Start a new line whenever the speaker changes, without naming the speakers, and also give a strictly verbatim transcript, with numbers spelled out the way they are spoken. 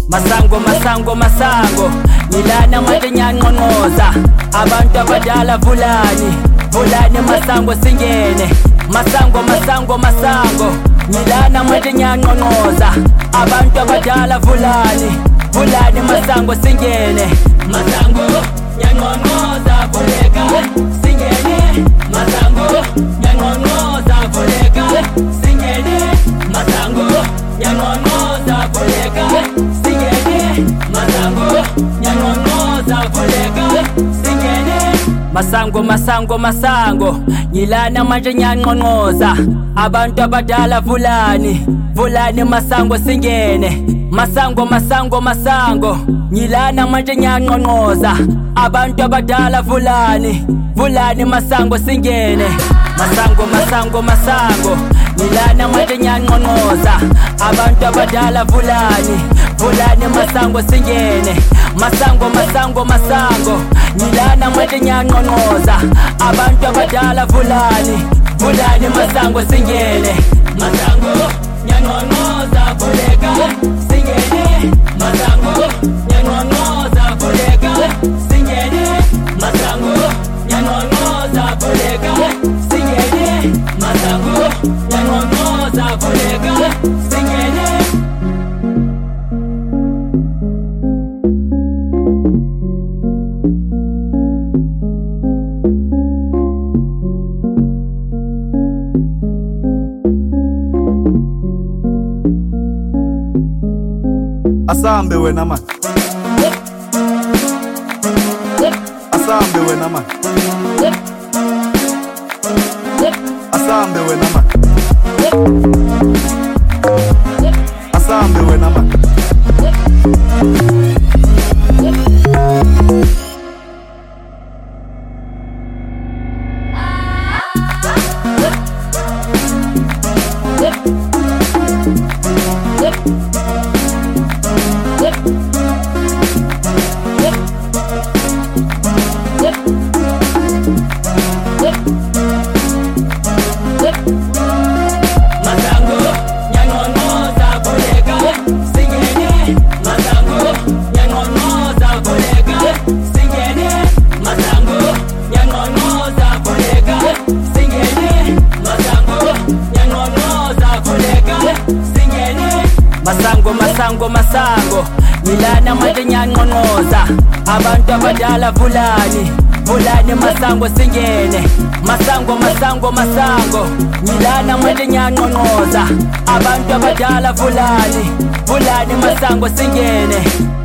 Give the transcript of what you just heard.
Masango masango masango Nilana manje nyanqonqoza Abantu abadala vulani Vulani masango singene Masango masango masango Nilana manje nyanqonqoza Abantu abadala vulani Vulani masango singene Masango nyanqonqoza vuleka singene Masango nyanqonqoza vuleka singene Masango nyanqonqoza vuleka singene Masango nyanqonqoza vuleka singene Masango masango masango Nilana manje nyanqonqoza Abantu abadala vulani Vulani masango singene Masango masango masango Nilana manje nyanqonqoza Abantu abadala vulani Vulani masango singene Masango masango masango Nilana manje nyanqonqoza Abantu abadala vulani Vulani masango singene Masango masango masango Nilana manje nyanqonqoza Abantu abadala vulani Vulani masango singene Masango nyanqonqoza vuleka singene Masango nyanqonqoza vuleka singene Masango nyanqonqoza vuleka singene Masango nyanqonqoza vuleka singene
Asambe wena man Asambe wena man Asambe wena man Asambe wena man Masango masango masango Nilana manje nyanqonqoza Abantu abadala vulani Vulani masango singene Masango masango masango Nilana manje nyanqonqoza Abantu abadala vulani Vulani masango singene